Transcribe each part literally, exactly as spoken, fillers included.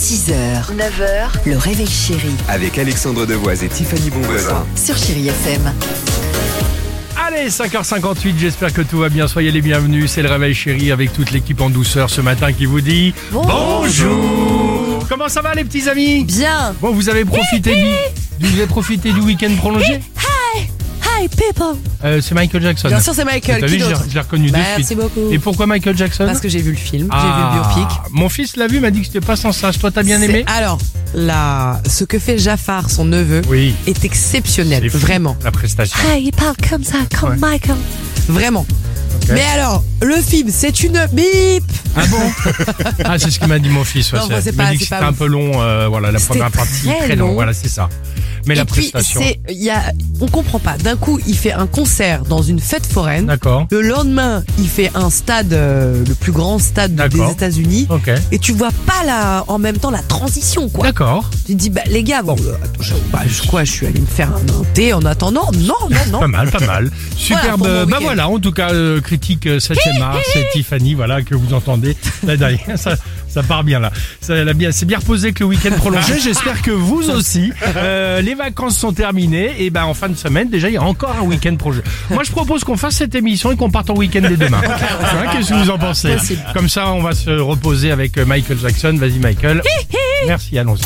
six heures, neuf heures, le réveil chéri. Avec Alexandre Devoise et Tiffany Bonvoisin. Sur Chéri F M. Allez, cinq heures cinquante-huit, j'espère que tout va bien, soyez les bienvenus, c'est le réveil chéri avec toute l'équipe en douceur ce matin qui vous dit bonjour. Bonjour. Comment ça va les petits amis? Bien. Bon, vous avez profité du, vous avez profité du week-end prolongé? Hi, hi people. Euh, c'est Michael Jackson. Bien sûr, c'est Michael. T'as Qui vu, je l'ai- d'autre? je l'ai reconnu de Merci suite. beaucoup. Et pourquoi Michael Jackson? Parce que j'ai vu le film, Ah, j'ai vu le biopic. Mon fils l'a vu, m'a dit que c'était pas sans sens. Toi, t'as bien C'est- aimé? Alors, la... ce que fait Jafar, son neveu, Oui. est exceptionnel, C'est fou, vraiment. La prestation. Ah, il parle comme ça, comme Ouais. Michael. Vraiment. Ok. Mais alors, le film, c'est une bip. Ah bon? Ah, c'est ce que m'a dit mon fils. Ouais, Non, c'est- moi, c'est il m'a pas- dit que c'est c'était pas un ouf. peu long, euh, voilà, la C'était première partie, très très long, long. voilà, c'est ça. Mais Et la puis, prestation. c'est, il y a, on comprend pas. D'un coup, il fait un concert dans une fête foraine. D'accord. Le lendemain, il fait un stade, euh, le plus grand stade D'accord. des États-Unis. Ok. Et tu vois pas la, en même temps la transition, quoi. D'accord. Tu te dis, bah, les gars, bon, euh, attends, je, bah, je, quoi, je suis allé me faire un thé en attendant. Non, non, non. Pas mal, pas mal. Superbe. pour mon bah week-end. voilà, en tout cas, euh, critique euh, septième art, c'est Tiffany, voilà, que vous entendez là derrière. Ça, ça part bien là. Ça, elle a bien, c'est bien reposé que le week-end prolongé. J'espère que vous aussi. Euh, les vacances sont terminées. Et ben en fin de semaine, déjà, il y a encore un week-end prolongé. Moi, je propose qu'on fasse cette émission et qu'on parte en week-end dès demain. Hein, qu'est-ce que vous en pensez? Possible. Comme ça, on va se reposer avec Michael Jackson. Vas-y, Michael. Merci, allons-y.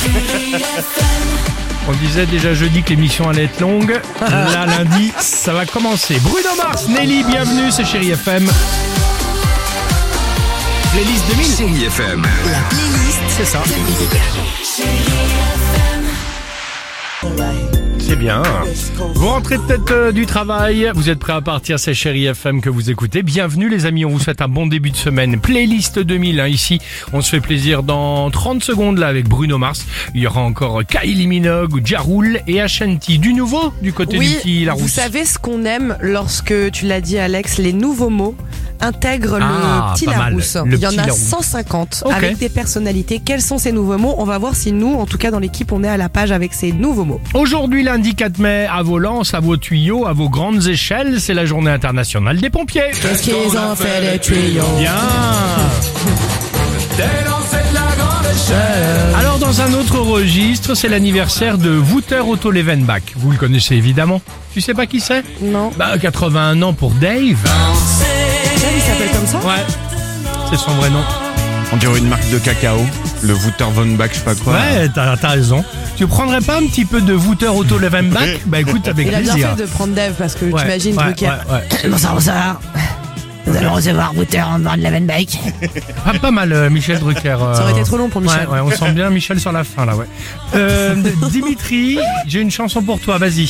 On disait déjà jeudi que l'émission allait être longue. Là, lundi, ça va commencer. Bruno Mars, Nelly, bienvenue, c'est Chéri F M. Playlist deux mille. Chéri F M. La playlist, C'est ça. C'est bien. Vous rentrez peut-être euh, du travail, vous êtes prêts à partir, c'est Chéri F M que vous écoutez. Bienvenue les amis, on vous souhaite un bon début de semaine. Playlist deux mille, hein, ici, on se fait plaisir dans trente secondes là avec Bruno Mars. Il y aura encore Kylie Minogue, Ja Rule et Ashanti. Du nouveau du côté Oui, du petit Larousse. vous savez ce qu'on aime lorsque, tu l'as dit Alex, les nouveaux mots intègrent Ah, le petit pas mal. Larousse. Le Il y en petit a Larousse. cent cinquante Ok. avec des personnalités. Quels sont ces nouveaux mots? On va voir si nous, en tout cas dans l'équipe, on est à la page avec ces nouveaux mots. Aujourd'hui, lundi quatre mai, à vos lances, à vos tuyaux, à vos grandes échelles, c'est la journée internationale des pompiers. Qu'est-ce qu'ils ont fait les tuyaux? Bien. Alors dans un autre registre, c'est l'anniversaire de Wouter Otto Levenbach. Vous le connaissez évidemment. Tu sais pas qui c'est? Non. Bah quatre-vingt-un ans pour Dave. Il s'appelle comme ça? Ouais. C'est son vrai nom. On dirait une marque de cacao, le Wouter von Bach, je sais pas quoi. Ouais, t'as, t'as raison. Tu prendrais pas un petit peu de Wouter Otto Levenbach? Bah écoute, avec Il a bien plaisir. fait de prendre Dave parce que Ouais, t'imagines ouais, Drucker. ouais, ouais. Bonsoir, bonsoir. Nous allons recevoir Wouter en bord de la Van Bike. Ah, pas mal, euh, Michel Drucker. euh, Ça aurait été trop long pour Michel. Ouais, ouais, on sent bien Michel sur la fin, là, ouais. Euh, Dimitri, j'ai une chanson pour toi, vas-y.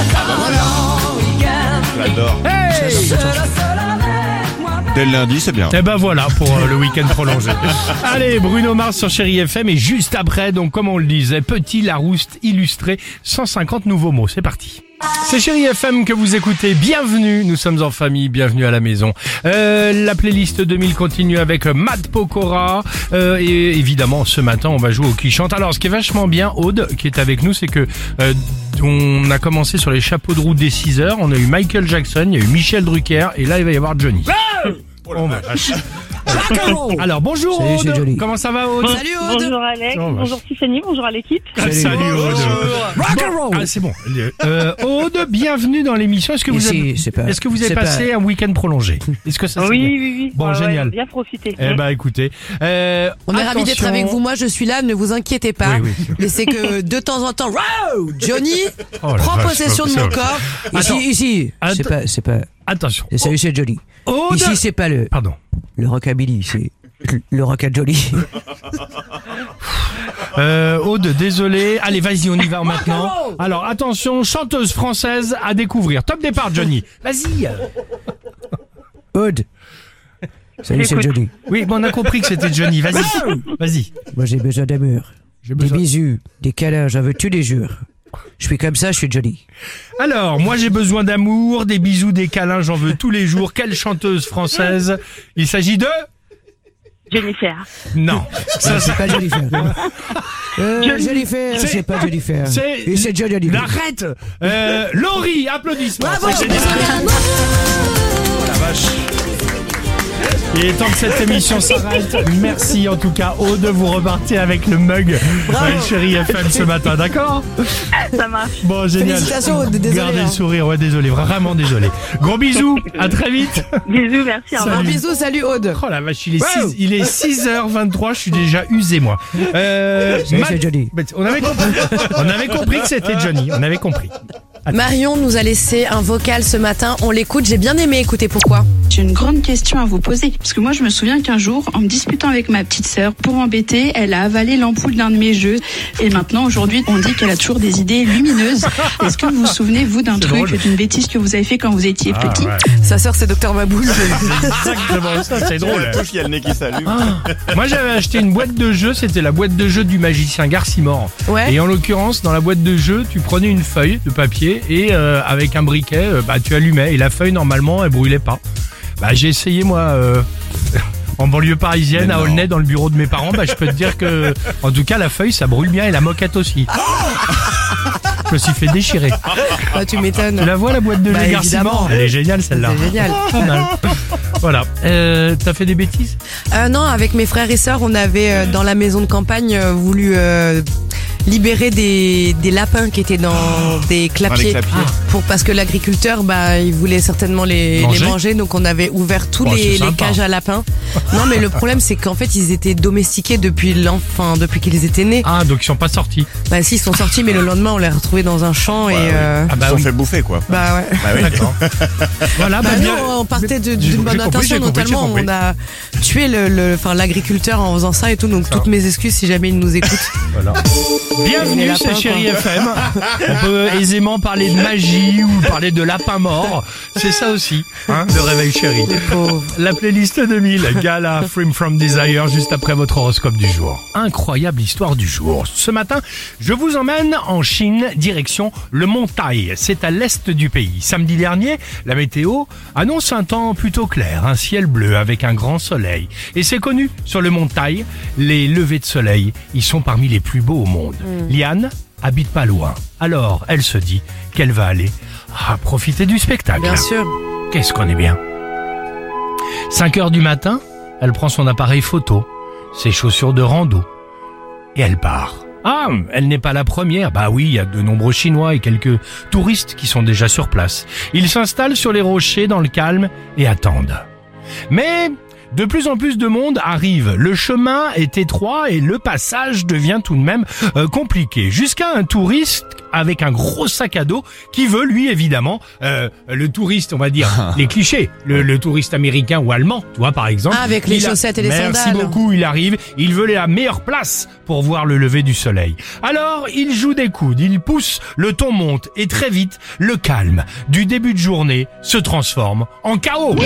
J'adore. Hey! Dès le lundi, c'est bien. Et ben voilà pour euh, le week-end prolongé. Allez, Bruno Mars sur Chéri F M et juste après, donc comme on le disait, petit Larousse illustré, cent cinquante nouveaux mots. C'est parti. C'est Chéri F M que vous écoutez. Bienvenue, nous sommes en famille, bienvenue à la maison. Euh, la playlist deux mille continue avec Matt Pokora euh, et évidemment ce matin on va jouer au qui chante. Alors ce qui est vachement bien, Aude qui est avec nous, c'est que euh, on a commencé sur les chapeaux de roue des six heures. On a eu Michael Jackson, il y a eu Michel Drucker et là il va y avoir Johnny. Oh, ma vache. Alors bonjour Salut, c'est Aude, Johnny. comment ça va Aude? Salut Aude. Bonjour Alex, Oh, vache. bonjour Tiffany, bonjour à l'équipe. Ah, Salut Aude. Bon, ah, c'est bon. Euh, Aude, bienvenue dans l'émission. Est-ce que vous Ici, avez, c'est pas- est-ce que vous avez c'est passé pas- un week-end prolongé? Est-ce que ça Oui, c'est bien? oui, oui. Bon, Ouais, ouais, génial. bien profité. Eh ben écoutez, euh, On est ravis d'être attention. avec vous. Moi, je suis là. Ne vous inquiétez pas. Oui, oui. Mais c'est que de temps en temps, wow, Johnny Oh, la prend vache, possession de c'est mon vrai. corps. Attends. Ici, ici. Attends. C'est pas, c'est pas. Attention. c'est- Salut, c'est Johnny. Aude. Ici, c'est pas le, Pardon. le rockabilly, c'est le rockabilly. Euh, Aude, désolé. Allez, vas-y, on y va maintenant. Alors, attention, chanteuse française à découvrir. Top départ, Johnny. Vas-y. Aude. Salut, c'est J'écoute. Johnny. Oui, bon, on a compris que c'était Johnny. Vas-y. Vas-y. Moi, j'ai besoin d'amour. J'ai Des besoin- bisous, des câlins, j'en veux tous les jours. Je suis comme ça, je suis Johnny. Alors, moi j'ai besoin d'amour, des bisous, des câlins, j'en veux tous les jours. Quelle chanteuse française? Il s'agit de... Jennifer. Non. Ça, C'est pas Jennifer. Euh, Jennifer, C'est- c'est pas Jennifer. c'est... Et c'est Johnny Hallyday. Arrête euh, Laurie, applaudissements. Bravo. C'est génial. Oh la vache. Il est temps que cette émission s'arrête. Merci en tout cas, Aude, vous repartez avec le mug ouais, Chérie F M ce matin, d'accord? Ça marche. Bon, génial. Félicitations, Aude, désolé. Gardez hein. le sourire, ouais, désolé, vraiment désolé. Gros bisous, à très vite. Bisous, merci. Au revoir. Un bisou, salut Aude. Oh la vache, il est, six, il est six heures vingt-trois, je suis déjà usé moi. Euh, C'est Matt- c'est Johnny. on avait compris, on avait compris que c'était Johnny, on avait compris. Marion nous a laissé un vocal ce matin, on l'écoute, j'ai bien aimé, écoutez pourquoi. J'ai une grande question à vous poser. Parce que moi, je me souviens qu'un jour, en me disputant avec ma petite sœur, pour m'embêter, elle a avalé l'ampoule d'un de mes jeux. Et maintenant, aujourd'hui, on dit qu'elle a toujours des idées lumineuses. Est-ce que vous vous souvenez, vous, d'un C'est truc, drôle. d'une bêtise que vous avez fait quand vous étiez Ah, petit? ouais. Sa sœur c'est Docteur Maboul. Exactement ça, c'est drôle. Il y a le nez qui s'allume. Ah. Moi j'avais acheté une boîte de jeux, c'était la boîte de jeux du magicien Garcimore. Ouais. Et en l'occurrence, dans la boîte de jeux, tu prenais une feuille de papier et euh, avec un briquet, euh, bah tu allumais et la feuille normalement elle brûlait pas. Bah j'ai essayé moi euh, en banlieue parisienne à Aulnay dans le bureau de mes parents, bah je peux te dire que en tout cas la feuille ça brûle bien et la moquette aussi. Je me suis fait déchirer. Bah, tu m'étonnes. Tu la vois la boîte de Bah, jeux Garcimore? évidemment. Elle est géniale celle-là. C'est génial. Pas mal. Voilà. Euh, T'as fait des bêtises? Euh, non, avec mes frères et sœurs, on avait euh, dans la maison de campagne euh, voulu euh, libérer des, des lapins qui étaient dans des clapiers. clapiers. Ah, pour, parce que l'agriculteur, bah, il voulait certainement les Manger. les manger, donc on avait ouvert tous Oh, c'est les, les sympa. cages à lapins. Non, mais le problème, c'est qu'en fait, ils étaient domestiqués depuis l'enfant, depuis qu'ils étaient nés. Ah donc ils sont pas sortis. Bah si, ils sont sortis, mais le lendemain, on les a retrouvés dans un champ et euh, Ah bah Ils sont oui. fait bouffer, quoi. bah ouais. Bah oui. D'accord. Voilà, bah, Bah bien. non, on partait de- J'ai- d'une bonne j'ai compris, j'ai intention, compris, j'ai notamment compris. on a tué le, le, enfin l'agriculteur en faisant ça et tout, donc Ça. toutes mes excuses si jamais il nous écoute. Voilà. Les Bienvenue, lapins, c'est Chérie quoi. F M. On peut aisément parler de magie ou parler de lapin mort. C'est ça aussi, hein, le réveil chéri. La playlist deux mille, Gala, Free From Desire, juste après votre horoscope du jour. Incroyable histoire du jour. Ce matin, je vous emmène en Chine, direction le mont Tai. C'est à l'est du pays. Samedi dernier, la météo annonce un temps plutôt clair, un ciel bleu avec un grand soleil. Et c'est connu, sur le mont Tai, les levées de soleil, ils sont parmi les plus beaux au monde. Liane habite pas loin. Alors, elle se dit qu'elle va aller ah, profiter du spectacle. Bien sûr. Qu'est-ce qu'on est bien. cinq heures du matin, elle prend son appareil photo, ses chaussures de rando, et elle part. Ah, elle n'est pas la première. Bah oui, il y a de nombreux Chinois et quelques touristes qui sont déjà sur place. Ils s'installent sur les rochers dans le calme et attendent. Mais de plus en plus de monde arrive. Le chemin est étroit et le passage devient tout de même euh, compliqué. Jusqu'à un touriste avec un gros sac à dos qui veut, lui, évidemment, euh, le touriste, on va dire, les clichés, le, le touriste américain ou allemand, tu vois, par exemple. Ah, avec les Il a- chaussettes et les Merci sandales. beaucoup, il arrive, il veut la meilleure place pour voir le lever du soleil. Alors, il joue des coudes, il pousse, le ton monte et très vite, le calme du début de journée se transforme en chaos.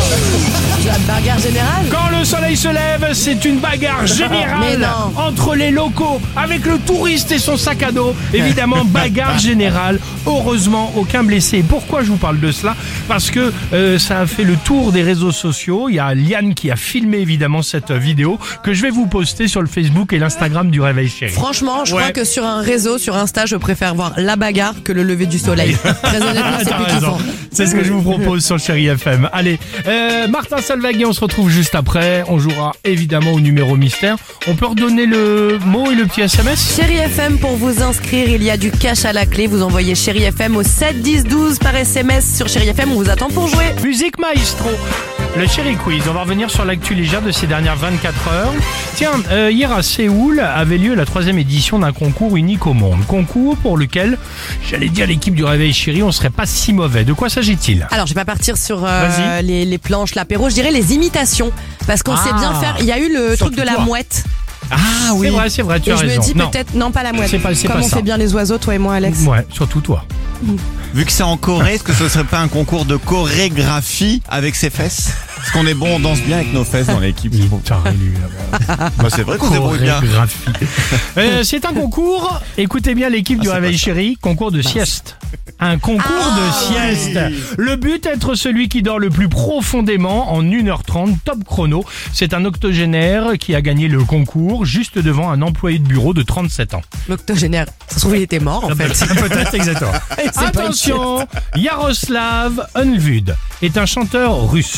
La bagarre générale. Quand le soleil se lève, c'est une bagarre Mais générale non. entre les locaux, avec le touriste et son sac à dos. Évidemment, bagarre générale. Heureusement, aucun blessé. Pourquoi je vous parle de cela? Parce que euh, ça a fait le tour des réseaux sociaux. Il y a Liane qui a filmé évidemment cette vidéo que je vais vous poster sur le Facebook et l'Instagram du Réveil Chéri. Franchement, je Ouais. crois que sur un réseau, sur Insta, je préfère voir la bagarre que le lever du soleil. Très honnêtement, c'est T'as plus raison. kiffant. C'est ce que je vous propose sur Chéri F M. Allez, euh, Martin Salvagui, on se retrouve juste après. On jouera évidemment au numéro mystère. On peut redonner le mot et le petit S M S? Chérie F M, pour vous inscrire, il y a du cash à la clé. Vous envoyez Chérie F M au sept dix douze par S M S sur Chérie F M. On vous attend pour jouer. Musique maestro. Le Chéri Quiz, on va revenir sur l'actu légère de ces dernières vingt-quatre heures. Tiens, euh, hier à Séoul avait lieu la troisième édition d'un concours unique au monde. Concours pour lequel, j'allais dire l'équipe du Réveil Chéri, on serait pas si mauvais. De quoi s'agit-il? Alors, je vais pas partir sur euh, Vas-y. les, les planches, l'apéro. Je dirais les imitations. Parce qu'on Ah. sait bien faire. Il y a eu le Surtout truc de la toi. mouette. Ah oui, c'est vrai, c'est vrai, tu Et as je raison. me dis Non. peut-être, non, pas la mouette. C'est pas- c'est Comme pas on ça. fait bien les oiseaux, toi et moi, Alex. Ouais, surtout toi. Vu que c'est en Corée, est-ce que ce serait pas un concours de chorégraphie avec ses fesses? Parce qu'on est bon, on danse bien avec nos fesses dans l'équipe. Il est taré, lui, là-bas. Bah, c'est vrai qu'on se débrouille bien. Chorégraphie. Euh, c'est un concours, écoutez bien l'équipe du c'est Réveil pas ça. Chéri, concours de sieste. Un concours de sieste. Le but, être celui qui dort le plus profondément en une heure trente, top chrono. C'est un octogénaire qui a gagné le concours juste devant un employé de bureau de trente-sept ans. L'octogénaire. Ça se trouve, il était mort, en fait. Peut-être, exactement. C'est pas une Attention, Yaroslav Unvud est un chanteur russe. Depuis quelques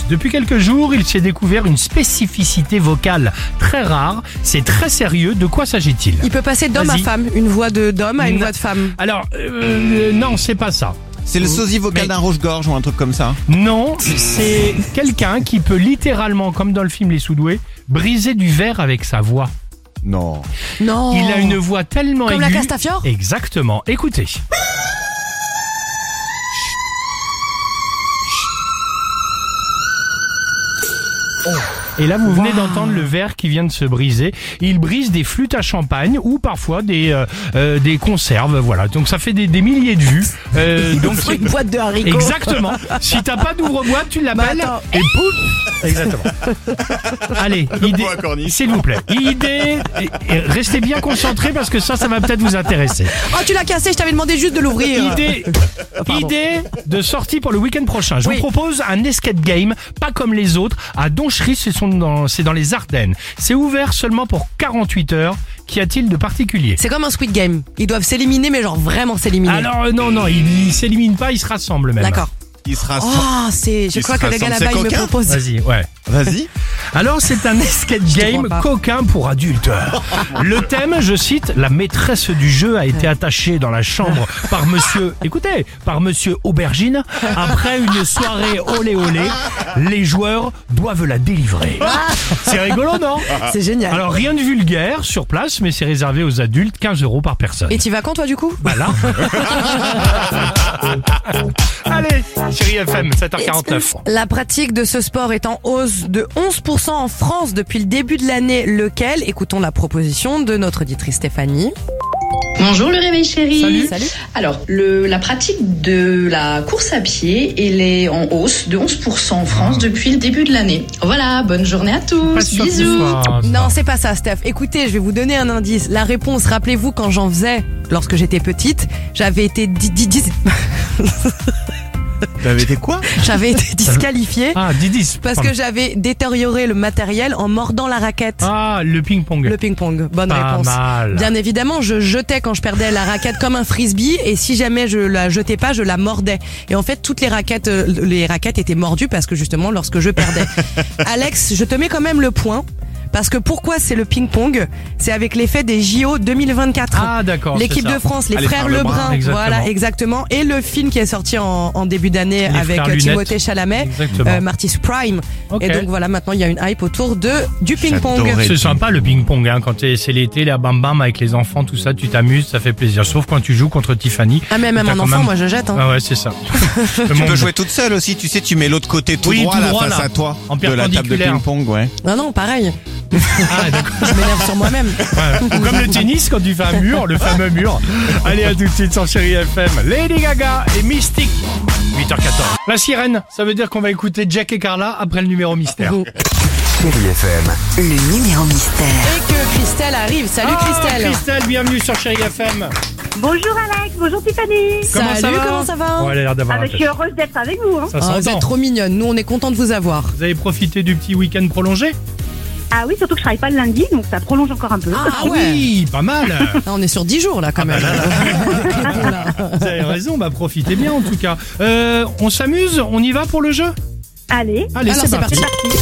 quelques jours, il s'est découvert une spécificité vocale très rare. C'est très sérieux. De quoi s'agit-il? Il peut passer d'homme à Vas-y. femme, une voix de d'homme à une Non. voix de femme. Alors, euh, non, c'est pas ça. C'est le sosie vocal Mais- d'un rouge-gorge ou un truc comme ça. Non, c'est quelqu'un qui peut littéralement, comme dans le film Les Soudoués, briser du verre avec sa voix. Non. Non. Il a une voix tellement Comme aiguë. la Castafiore? Exactement. Écoutez. Et là, vous venez d'entendre le verre qui vient de se briser. Il brise des flûtes à champagne ou parfois des euh, euh, des conserves. Voilà. Donc ça fait des, des milliers de vues. Euh, donc Sur une c'est- boîte de haricots. Exactement. Si t'as pas d'ouvre-boîte, tu l'appelles Bah, attends. et pouf. Exactement. Allez, idée, point corniche. s'il vous plaît. Idée. et- et restez bien concentrés parce que ça, ça va peut-être vous intéresser. Oh, tu l'as cassé, je t'avais demandé juste de l'ouvrir. Idée, Pardon. idée de sortie pour le week-end prochain. Je Oui. vous propose un escape game, pas comme les autres, à Donchery, c'est son- dans, c'est dans les Ardennes. C'est ouvert seulement pour quarante-huit heures. Qu'y a-t-il de particulier? C'est comme un Squid Game. Ils doivent s'éliminer, mais genre vraiment s'éliminer. Alors euh, non, non, ils il s'éliminent pas, ils se rassemblent même. D'accord. Il sera. Oh, c'est. Je Il crois se que le gars rassemble, là-bas, c'est il me coquin. propose. Vas-y, ouais. Vas-y. Alors c'est un escape game crois pas. coquin pour adultes. Le thème, je cite, la maîtresse du jeu a été attachée dans la chambre par monsieur, écoutez, par monsieur Aubergine. Après une soirée olé olé, les joueurs doivent la délivrer. C'est rigolo, non? C'est génial. Alors rien de vulgaire sur place, mais c'est réservé aux adultes, quinze euros par personne. Et tu vas quand toi du coup? Bah là. Allez, chérie F M, sept heures quarante-neuf. La pratique de ce sport est en hausse de onze pour cent en France depuis le début de l'année. Lequel? Écoutons la proposition de notre auditrice Stéphanie. Bonjour le réveil chéri. Salut. Salut. Alors, le, la pratique de la course à pied, elle est en hausse de onze pour cent en France depuis le début de l'année. Voilà, bonne journée à Pas tous. sûr que ce Bisous. soit ça. Non, c'est pas ça, Steph. Écoutez, je vais vous donner un indice. La réponse, rappelez-vous, quand j'en faisais, lorsque j'étais petite, j'avais été di- di- di- T'avais été quoi? j'avais été disqualifiée Ah, Didis. parce pardon. que j'avais détérioré le matériel en mordant la raquette. Ah, le ping-pong. Le ping-pong. Bonne Pas réponse. mal. Bien évidemment, je jetais quand je perdais la raquette comme un frisbee et si jamais je la jetais pas, je la mordais. Et en fait, toutes les raquettes, euh, les raquettes étaient mordues parce que justement, lorsque je perdais. Alex, je te mets quand même le point. Parce que pourquoi c'est le ping-pong? C'est avec l'effet des J O deux mille vingt-quatre. Ah, d'accord. L'équipe c'est ça. de France, les Ah, les frères frères Lebrun, Lebrun, exactement. voilà, exactement. Et le film qui est sorti en, en début d'année Les avec frères euh, Lunettes. Timothée Chalamet, Exactement. euh, Marty's Prime. Ok. Et donc voilà, maintenant il y a une hype autour de du ping-pong. J'adorais. C'est sympa le ping-pong hein, quand t'es- c'est l'été, la bam bam avec les enfants, tout ça, tu t'amuses, ça fait plaisir. Sauf quand tu joues contre Tiffany. Ah mais même T'as un quand enfant, même- moi je jette. Hein. Ah ouais, c'est ça. Le Tu monde- peux jouer toute seule aussi, tu sais, tu mets l'autre côté tout Oui, droit, tout là, droit, face là. à toi En de la table de perpendiculaire. ping-pong, ouais. Non non, pareil. Ah, d'accord. Je m'énerve sur moi-même. Ouais. Ou comme le tennis quand tu fais un mur, le fameux mur. Allez, à tout de suite sur Chérie F M. Lady Gaga et Mystique. huit heures quatorze. La sirène, ça veut dire qu'on va écouter Jack et Carla après le numéro mystère. Chérie F M. Le numéro mystère. Et que Christelle arrive. Salut Ah, Christelle. Christelle, bienvenue sur Chérie F M. Bonjour Alex, bonjour Tiffany. Comment ça Salut, va comment ça va? Oh, elle a l'air Ah d'avoir bah, un je suis heureuse d'être avec vous. Hein. Ça Ah, vous s'entend. êtes trop mignonne. Nous, on est content de vous avoir. Vous avez profité du petit week-end prolongé? Ah oui, surtout que je travaille pas le lundi, donc ça prolonge encore un peu. Ah ouais. Oui, pas mal. Ah, on est sur dix jours là quand même. Voilà. Vous avez raison, bah profitez bien en tout cas. Euh, on s'amuse, on y va pour le jeu? Allez, Allez, Alors, c'est c'est parti. parti.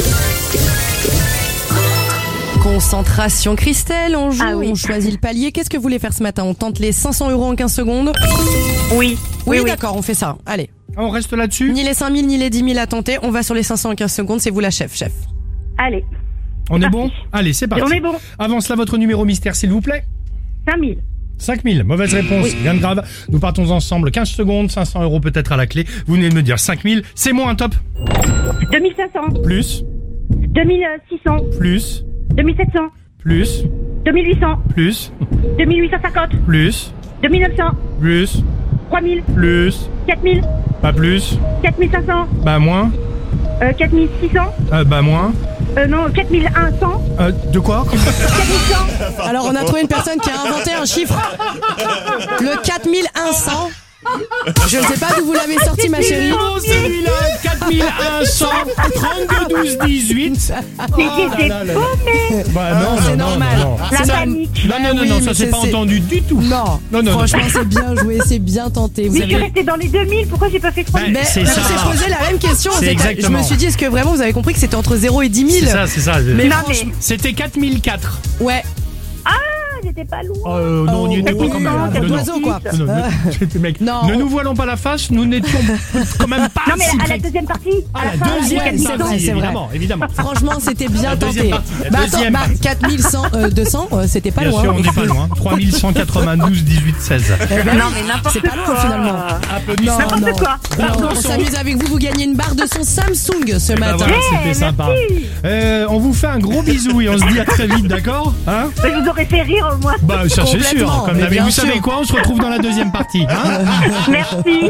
Concentration Christelle, on joue, Ah oui. on choisit le palier. Qu'est-ce que vous voulez faire ce matin? On tente les cinq cents euros en quinze secondes? oui. Oui, oui. d'accord, on fait ça. Allez. Ah, on reste là-dessus? Ni les cinq mille ni les dix mille à tenter. On va sur les cinq cents en quinze secondes. C'est vous la chef, chef. Allez, On est parti. bon? Allez, c'est parti. on est bon. Avant cela, votre numéro mystère, s'il vous plaît. cinq mille. cinq mille, mauvaise réponse, rien de grave. Nous partons ensemble, quinze secondes, cinq cents euros peut-être à la clé. Vous venez de me dire cinq mille, c'est moins un top. deux mille cinq cents, Plus, deux mille six cents, plus, deux mille sept cents, plus, deux mille huit cents, plus, deux mille huit cent cinquante, plus, deux mille neuf cents, plus, trois mille, plus, quatre mille, pas plus, quatre mille cinq cents, bah moins, euh, quatre mille six cents, euh, bah moins. euh, non, quatre mille cent, Euh, de quoi? quatre mille cent, Alors, on a trouvé une personne qui a inventé un chiffre. Le quatre mille cent. Je ne sais pas d'où vous l'avez sorti, ma chérie. Oh, celui-là, quatre mille cent trente-deux douze dix-huit. Mais j'étais paumée. Bah non, c'est non, normal. non, non. La C'est panique. Non, non, non, Oui, non, mais ça c'est- c'est pas c'est- entendu du tout. Non, Non, non, non. franchement, c'est bien joué, c'est bien tenté. Vous Mais je suis avez... restée dans les deux mille, pourquoi j'ai pas fait trois mille? Ben, Mais c'est je ça. me suis posé la même question. C'est C'est- exactement. Je me suis dit, est-ce que vraiment vous avez compris que c'était entre zéro et dix mille? C'est ça, c'est ça. Mais Non, franchement- mais C'était quatre mille quatre. Ouais. j'étais pas loin. Euh, non, on n'y était pas quand même. quatre Non, mille non. Oiseau, quoi. Non, non, ne- mec, Non, ne on- nous voilons pas la face, nous n'étions quand même pas Non, mais si à la près. deuxième partie. Ah, à la fin, deuxième ouais, partie, c'est vrai, c'est vrai. évidemment, évidemment. Franchement, c'était bien La deuxième tenté. partie, la Bah attends, deuxième bah partie. quatre mille cent, euh, deux cents, euh, c'était pas Bien loin. sûr, on n'est pas loin. trois mille cent quatre-vingt-douze dix-huit seize. Eh ben, Non, mais n'importe c'est pas loin quoi. finalement. Applaudissements. N'importe non. quoi. Non, on Attention. s'amuse avec vous, vous gagnez une barre de son Samsung ce Bah matin. voilà, c'était sympa. Euh, on vous fait un gros bisou et on se dit à très vite, d'accord hein? Mais je vous aurais fait rire au moins. Bah ça c'est sûr. Complètement, Comme mais d'habitude. bien Vous sûr. savez quoi? On se retrouve dans la deuxième partie. Hein Merci.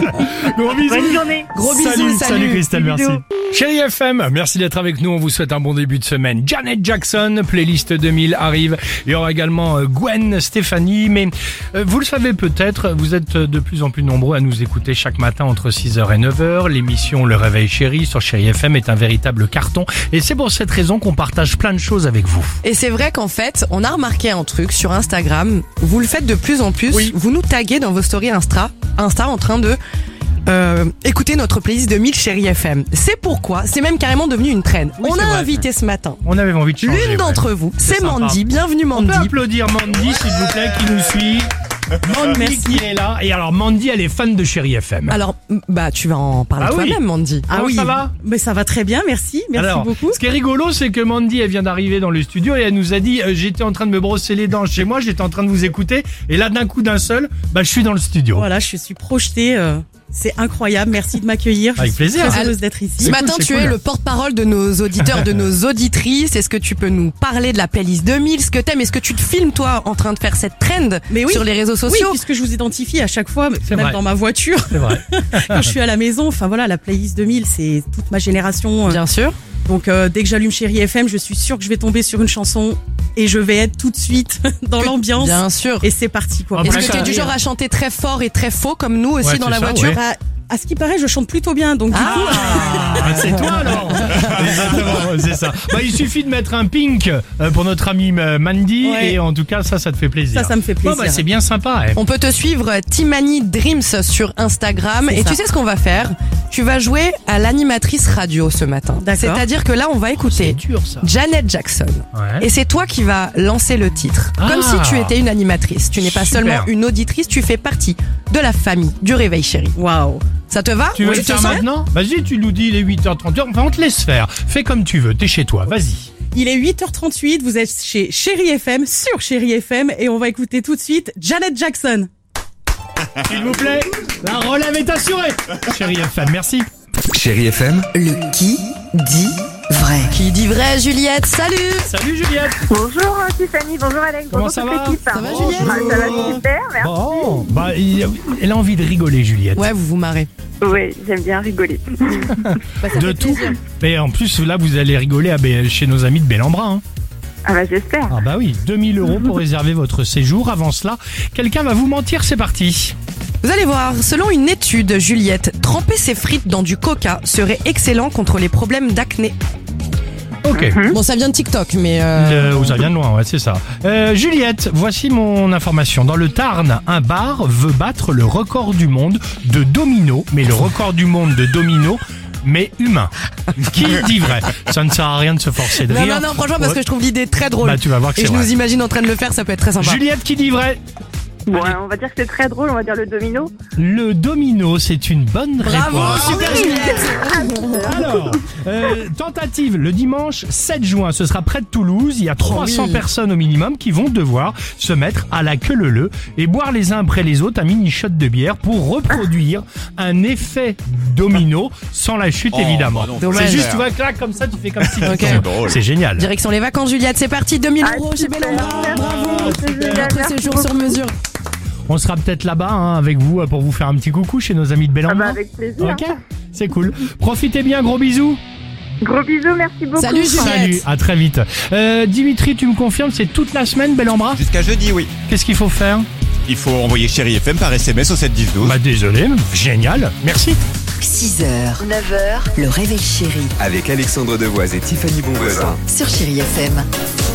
Gros bisous. Bonne journée. Gros bisous, Salut, salut. salut Christelle, merci. Bisous. Chérie F M, merci d'être avec nous. On vous souhaite un bon début de semaine. Janet Jackson, playlist deux mille arrive. Il y aura également euh, Gwen Stefani. Mais euh, vous le savez peut-être, vous êtes de plus en plus nombreux à nous écouter chaque matin entre six heures et neuf heures. L'émission Le Réveil Chéri sur Chérie F M est un véritable carton. Et c'est pour cette raison qu'on partage plein de choses avec vous. Et c'est vrai qu'en fait, on a remarqué un truc sur Instagram. Vous le faites de plus en plus. Oui. Vous nous taguez dans vos stories Insta, Insta en train de euh, écouter notre playlist deux mille Chérie F M. C'est pourquoi, c'est même carrément devenu une traîne. Oui, on c'est a vrai. invité ce matin On avait envie de changer. l'une ouais. d'entre vous. C'est sympa. Mandy. Bienvenue On peut Mandy. applaudir Mandy, s'il vous plaît, qui nous suit. Mandy qui est là. Et alors, Mandy, elle est fan de Chérie F M. Alors, bah, tu vas en parler Ah oui. toi-même, Mandy. Comment ça va? Mais ça va très bien, merci. Merci Alors, beaucoup. ce qui est rigolo, c'est que Mandy, elle vient d'arriver dans le studio et elle nous a dit euh, j'étais en train de me brosser les dents chez moi, j'étais en train de vous écouter, et là, d'un coup, d'un seul, bah, je suis dans le studio. Voilà, je suis projetée. euh, c'est incroyable. Merci de m'accueillir. Je Avec suis plaisir. Très heureuse d'être ici. Ce C'est matin, cool, c'est tu cool. es le porte-parole de nos auditeurs, de nos auditrices. Est-ce que tu peux nous parler de la playlist deux mille, ce que t'aimes? Est-ce que tu te filmes, toi, en train de faire cette trend Mais oui. sur les réseaux Oui, sociaux? puisque je vous identifie à chaque fois, C'est même vrai. dans ma voiture, C'est vrai. quand je suis à la maison. Enfin voilà, la playlist deux mille, c'est toute ma génération. euh, Bien sûr. Donc euh, dès que j'allume Chérie F M, je suis sûre que je vais tomber sur une chanson et je vais être tout de suite dans l'ambiance. Bien sûr. Et c'est parti quoi. Ah, Est-ce bah, que ça- tu es du genre à chanter très fort et très faux comme nous aussi Ouais, dans c'est la ça, voiture? ouais. Bah, à ce qui paraît, je chante plutôt bien. Donc du coup, Ah, c'est toi alors. Exactement, ouais, c'est ça. Bah, il suffit de mettre un pink euh, pour notre amie euh, Mandy, Ouais. et en tout cas, ça, ça te fait plaisir. ça, ça me fait Bon, plaisir. bah, c'est bien sympa. eh. On peut te suivre euh, Timani Dreams sur Instagram. C'est Et ça. tu sais ce qu'on va faire? Tu vas jouer à l'animatrice radio ce matin. D'accord. C'est-à-dire que là, on va C'est écouter dur ça. Janet Jackson. Ouais. Et c'est toi qui vas lancer le titre. Ah. Comme si tu étais une animatrice. Tu n'es pas Super. seulement une auditrice, tu fais partie de la famille du Réveil Chéri. Waouh. Ça te va? Tu veux Oui, le te faire sens? maintenant? Vas-y, tu nous dis, il est huit heures trente. Enfin, on te laisse faire. Fais comme tu veux, t'es chez toi, vas-y. Il est huit heures trente-huit, vous êtes chez Chérie F M, sur Chérie F M, et on va écouter tout de suite Janet Jackson. S'il vous plaît, la relève est assurée. Chérie F M, merci. Chérie F M, Le qui dit vrai. Qui dit vrai, Juliette? Salut! Salut Juliette. Bonjour Tiffany, bonjour Alex, Comment bonjour ça toute va l'équipe. Ça va, Juliette? Ah, ça va super, merci. Bon, bah, il- elle a envie de rigoler, Juliette. Ouais, vous vous marrez. Oui, j'aime bien rigoler. Bah, ça De fait tout. plaisir. Et en plus, là, vous allez rigoler à Bé- chez nos amis de Bel-en-Bras. Hein. Ah bah j'espère. Ah bah oui, deux mille euros pour réserver votre séjour. Avant cela, quelqu'un va vous mentir, c'est parti. Vous allez voir, selon une étude, Juliette, tremper ses frites dans du coca serait excellent contre les problèmes d'acné. Ok. Bon, ça vient de TikTok, mais... euh, Euh, ça vient de loin, ouais, c'est ça. Euh, Juliette, voici mon information. Dans le Tarn, un bar veut battre le record du monde de domino, mais le record du monde de domino, mais humain. Qui dit vrai? Ça ne sert à rien de se forcer de Non, rire. non, non, franchement, parce Ouais. que je trouve l'idée très drôle. Bah, tu vas voir que Et c'est je vrai. nous imagine en train de le faire, ça peut être très sympa. Juliette, qui dit vrai? Bon, on va dire que c'est très drôle, on va dire le domino. Le domino, c'est une bonne Bravo, réponse. super Juliette! Alors, euh, tentative le dimanche sept juin, ce sera près de Toulouse. Il y a trois cents oui. personnes au minimum qui vont devoir se mettre à la queue leu-leu et boire les uns après les autres un mini shot de bière pour reproduire un effet domino sans la chute Oh, évidemment. bah non, C'est dommage. juste, tu vois, clac, comme ça, tu fais comme si tu Ok. tombes. C'est drôle. C'est génial. Direction les vacances, Juliette, c'est parti, deux mille Ah, euros chez super. Bel-en-Bras, Merci. bravo! C'est génial, Notre merci séjour beaucoup. sur mesure. On sera peut-être là-bas hein, avec vous euh, pour vous faire un petit coucou chez nos amis de Ah Bel-en-Bras. bah avec plaisir. Ok, c'est cool. Profitez bien, gros bisous. Gros bisous, merci beaucoup. Salut, Juliette. Salut, à très vite. Euh, Dimitri, tu me confirmes, c'est toute la semaine Bel-en-Bras? Jusqu'à jeudi, oui. Qu'est-ce qu'il faut faire? Il faut envoyer Chérie F M par S M S au sept dix douze. Bah désolé, génial, merci. six heures, neuf heures, le réveil chéri Avec Alexandre Devoise et Tiffany Bonvoisin. sur Chérie F M.